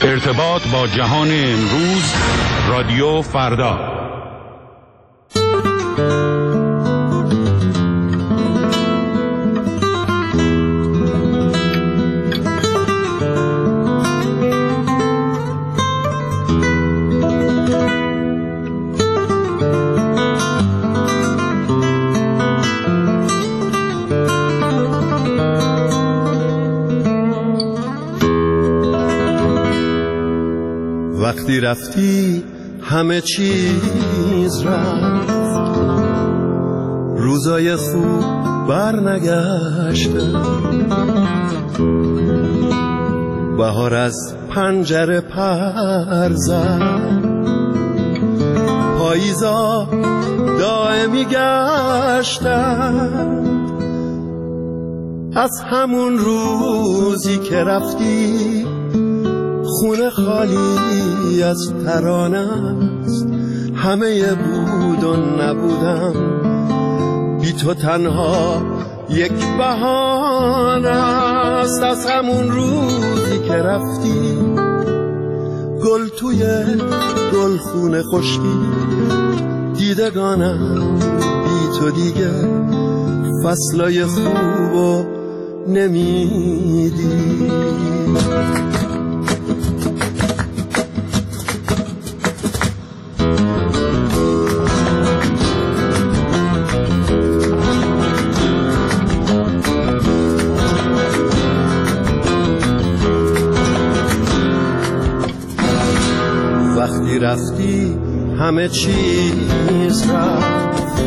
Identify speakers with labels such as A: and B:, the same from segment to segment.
A: ارتباط با جهان امروز، رادیو فردا.
B: وقتی رفتی همه چیز رفت، روزای خوب برنگشتن، بهار از پنجره پر زد، پاییزا دائمی گشتن. از همون روزی که رفتی خونه خالی از ترانه است، همه بود و نبودم، بی تو تنها یک بهانه است. از همون روزی که رفتی گل توی گلخونه خشکی، دیدگانم بی تو دیگه فصلای خوبو نمیدی. وقتی رفتی همه چیز رفت،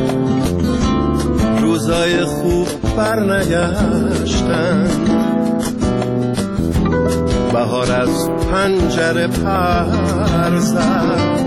B: روزای خوب برنگشتن، بهار از پنجره پر زد،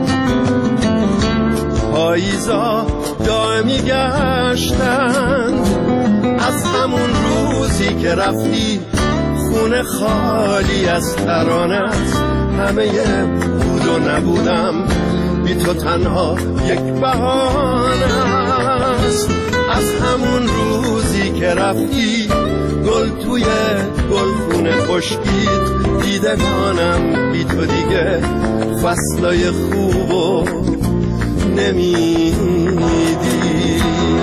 B: پاییزا دائمی گشتن. از همون روزی که رفتی خونه خالی از ترانه است، همه بود و نبودم، بی تو تنها یک بهانه است. از همون روزی که رفتی گل توی گلخونه خشکید، دیدگانم بی تو دیگه فصلای خوبو نمیدی.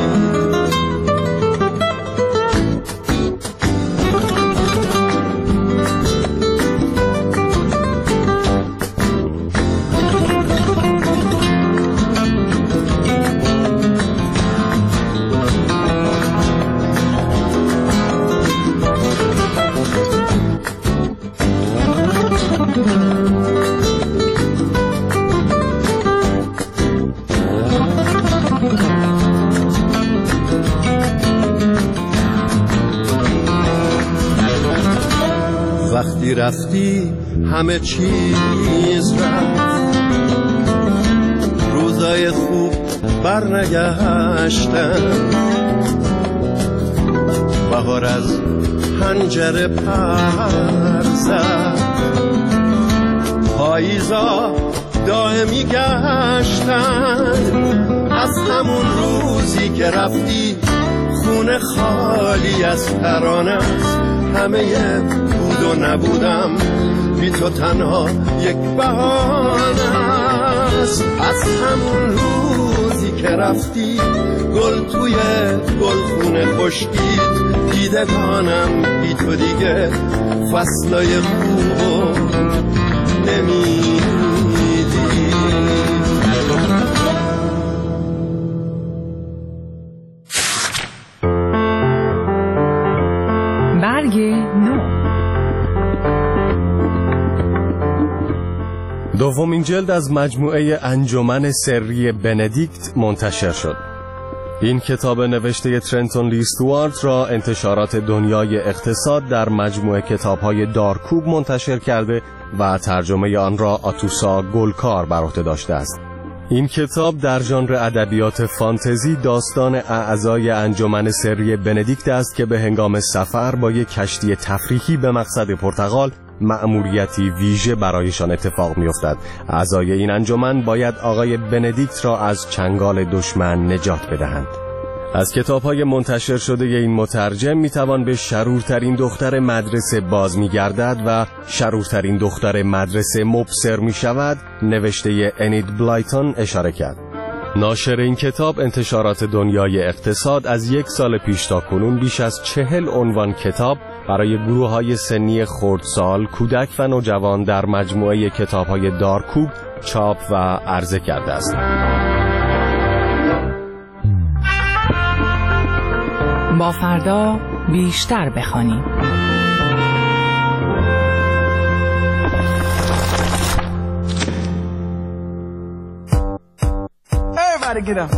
B: وقتی رفتی همه چیز رفت، روزای خوب برنگشتن، بهار از پنجره پر زد، پاییزا دائمی گشتن. از همون روزی که رفتی خونه خالی از ترانه است، همه بود و نبودم، بی تو تنها یک بهانه است. از همون روزی که رفتی گل توی گلخونه خشکید، دیدگانم بی تو دیگه فصلای خوبو نمیدی.
C: دومین جلد از مجموعه انجمن سری بندیکت منتشر شد. این کتاب نوشته ترنتون لی استوارت را انتشارات دنیای اقتصاد در مجموعه کتاب‌های دارکوب منتشر کرده و ترجمه آن را آتوسا گلکار بر عهده داشته است. این کتاب در ژانر ادبیات فانتزی داستان اعضای انجمن سری بندیکت است که به هنگام سفر با یک کشتی تفریحی به مقصد پرتغال مأموریتی ویژه برایشان اتفاق می‌افتد. اعضای این انجمن باید آقای بندیکت را از چنگال دشمن نجات بدهند. از کتاب‌های منتشر شده این مترجم میتوان به شرورترین دختر مدرسه باز میگردد و شرورترین دختر مدرسه مبصر میشود نوشته انید بلایتون اشاره کرد. ناشر این کتاب انتشارات دنیای اقتصاد از 1 سال پیش تا کنون بیش از 40 عنوان کتاب برای گروه‌های سنی خردسال، کودک و نوجوان در مجموعه کتاب‌های دارکوب چاپ و عرضه کرده است.
D: با فردا بیشتر بخوانیم.
E: Everybody get up.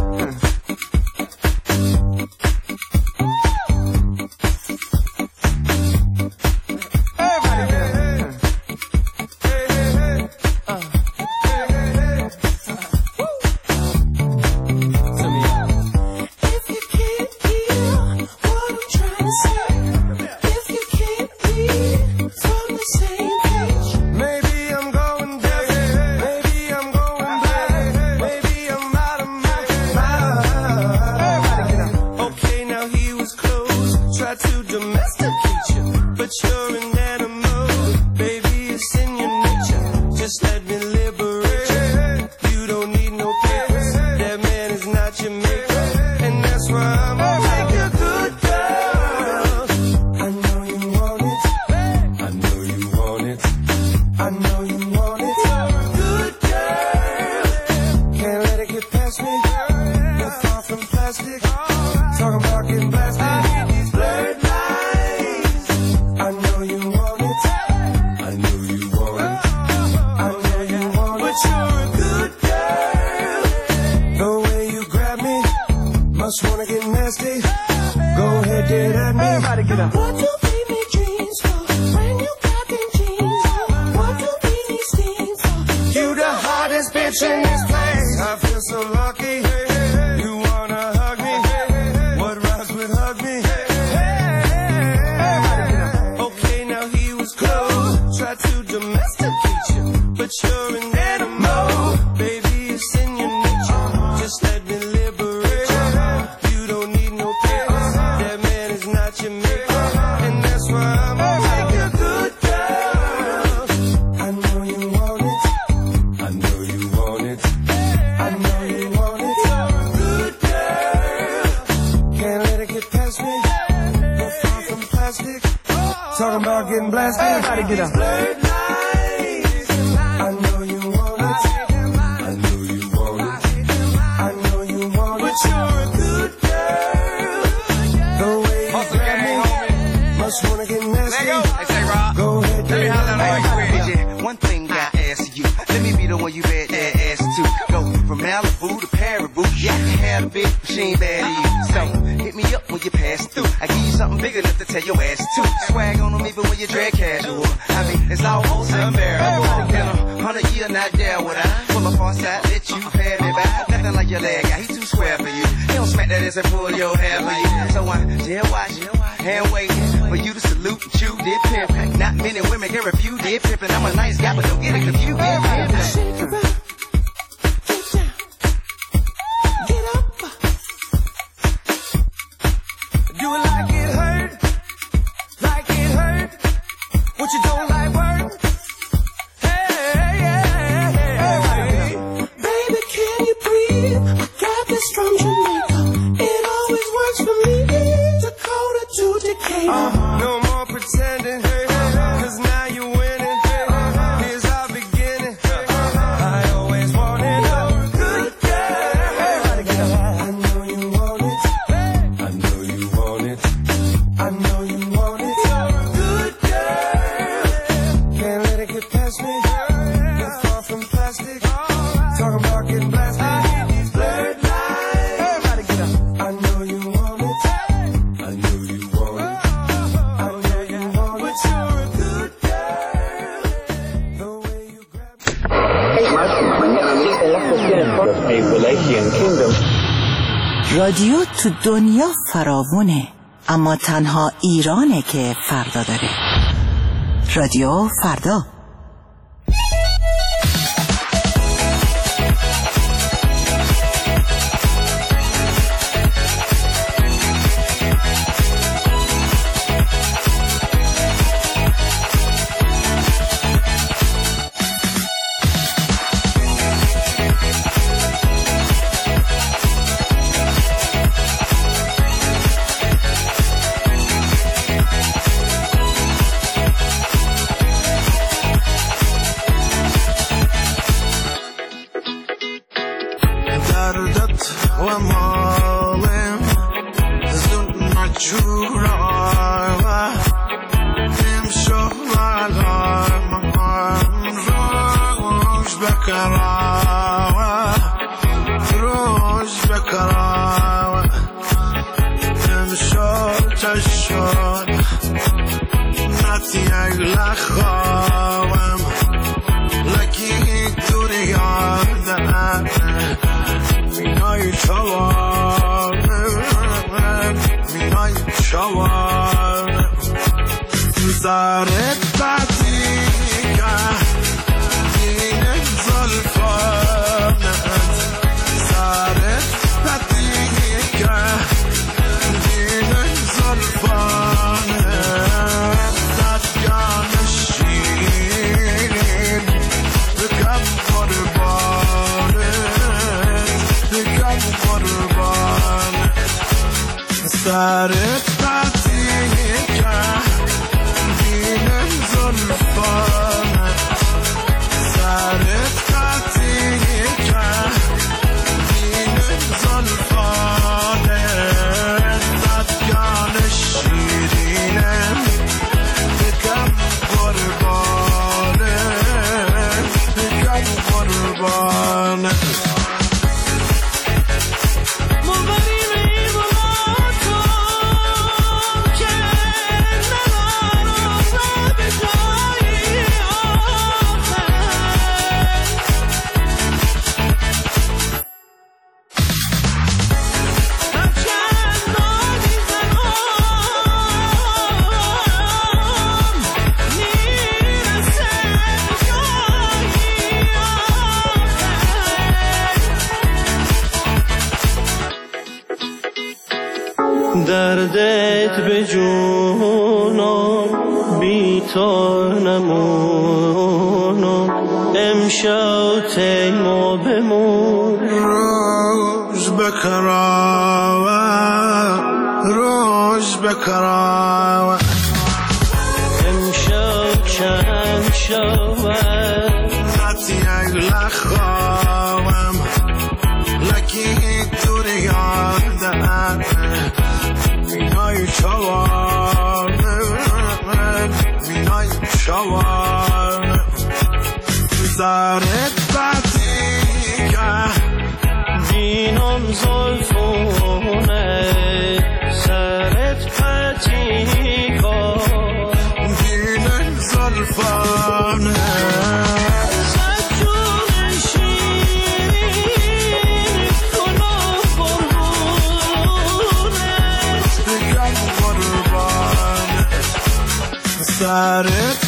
F: رادیو تو دنیا فراوونه، اما تنها ایرانه که فردا داره. رادیو فردا.
E: بکراوه روش بکراوه امشب چشم نتی اگل خوابم لکی دوری یادم مینای چوارم مینای چوارم زارت باتی که دین زلفانت زارت باتی که دین زلفانت زدگان شیرین بکم قربانت بکم قربانت زارت باتی که دینم زلفانت سرت قطعی که دینم زلفانت زدگان شیرینم بکم قربانت بکم قربانت
G: دردت به جونم بی تو نمونم امشب تیما بمون
E: روز بکراوه روز بکراوه
G: امشب چند شود
E: نتی اگل خوابم لکی دوری یادم مینای چوارم مینای چوارم زارت باتی که
G: دینم زلفونه سرت پتی کن
E: دینم زلفانه سرت